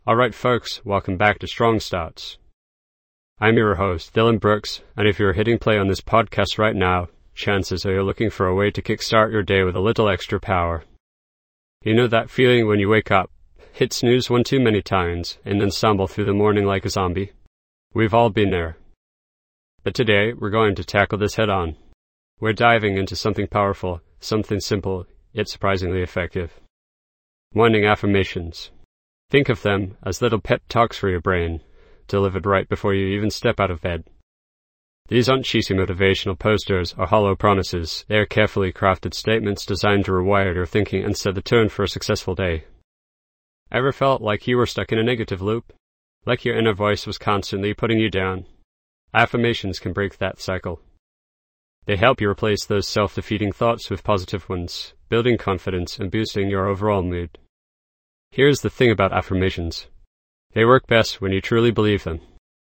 Alright folks, welcome back to Strong Starts. I'm your host, Dylan Brooks, and if you're hitting play on this podcast right now, chances are you're looking for a way to kickstart your day with a little extra power. You know that feeling when you wake up, hit snooze one too many times, and then stumble through the morning like a zombie? We've all been there. But today, we're going to tackle this head on. We're diving into something powerful, something simple, yet surprisingly effective. Morning affirmations. Think of them as little pep talks for your brain, delivered right before you even step out of bed. These aren't cheesy motivational posters or hollow promises. They are carefully crafted statements designed to rewire your thinking and set the tone for a successful day. Ever felt like you were stuck in a negative loop? Like your inner voice was constantly putting you down? Affirmations can break that cycle. They help you replace those self-defeating thoughts with positive ones, building confidence and boosting your overall mood. Here's the thing about affirmations. They work best when you truly believe them.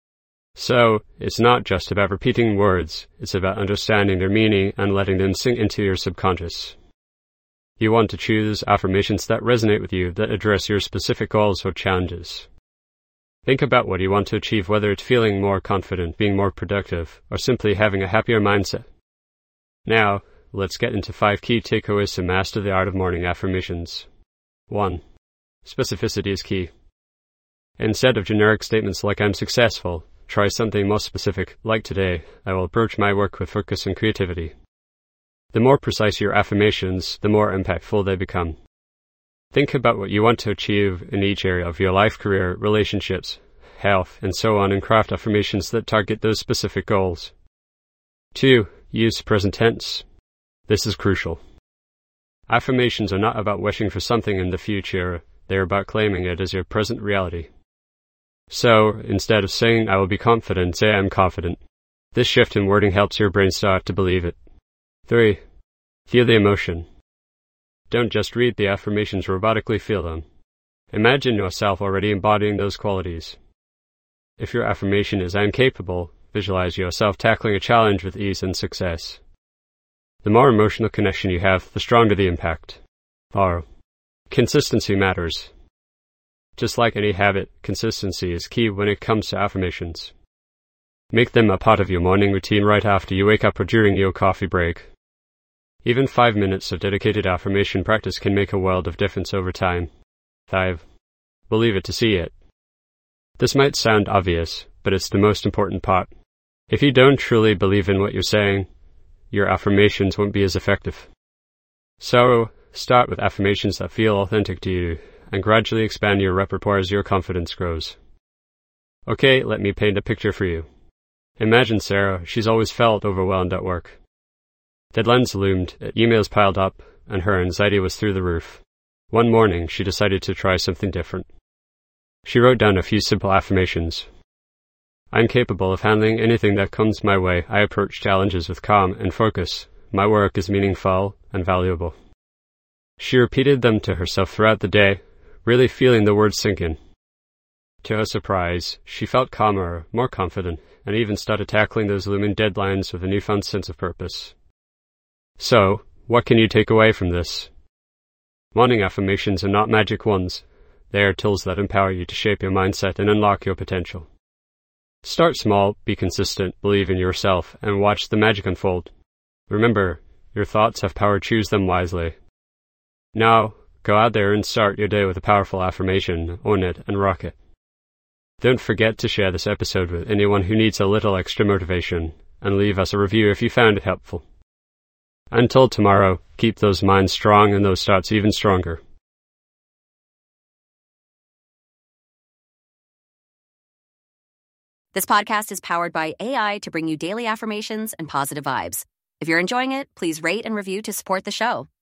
So, it's not just about repeating words, it's about understanding their meaning and letting them sink into your subconscious. You want to choose affirmations that resonate with you, that address your specific goals or challenges. Think about what you want to achieve, whether it's feeling more confident, being more productive, or simply having a happier mindset. Now, let's get into 5 key takeaways to master the art of morning affirmations. 1. Specificity is key. Instead of generic statements like "I'm successful," try something more specific, like "Today, I will approach my work with focus and creativity." The more precise your affirmations, the more impactful they become. Think about what you want to achieve in each area of your life, career, relationships, health, and so on, and craft affirmations that target those specific goals. 2. Use present tense. This is crucial. Affirmations are not about wishing for something in the future, they are about claiming it as your present reality. So, instead of saying "I will be confident," say "I'm confident." This shift in wording helps your brain start to believe it. 3. Feel the emotion. Don't just read the affirmations, robotically feel them. Imagine yourself already embodying those qualities. If your affirmation is "I'm capable," visualize yourself tackling a challenge with ease and success. The more emotional connection you have, the stronger the impact. 4. Consistency matters. Just like any habit, consistency is key when it comes to affirmations. Make them a part of your morning routine right after you wake up or during your coffee break. Even 5 minutes of dedicated affirmation practice can make a world of difference over time. 5. Believe it to see it. This might sound obvious, but it's the most important part. If you don't truly believe in what you're saying, your affirmations won't be as effective. So, start with affirmations that feel authentic to you, and gradually expand your repertoire as your confidence grows. Okay, let me paint a picture for you. Imagine Sarah. She's always felt overwhelmed at work. Deadlines loomed, emails piled up, and her anxiety was through the roof. One morning, she decided to try something different. She wrote down a few simple affirmations. "I'm capable of handling anything that comes my way. I approach challenges with calm and focus. My work is meaningful and valuable." She repeated them to herself throughout the day, really feeling the words sink in. To her surprise, she felt calmer, more confident, and even started tackling those looming deadlines with a newfound sense of purpose. So, what can you take away from this? Morning affirmations are not magic wands. They are tools that empower you to shape your mindset and unlock your potential. Start small, be consistent, believe in yourself, and watch the magic unfold. Remember, your thoughts have power. Choose them wisely. Now, go out there and start your day with a powerful affirmation. Own it and rock it. Don't forget to share this episode with anyone who needs a little extra motivation, and leave us a review if you found it helpful. Until tomorrow, keep those minds strong and those starts even stronger. This podcast is powered by AI to bring you daily affirmations and positive vibes. If you're enjoying it, please rate and review to support the show.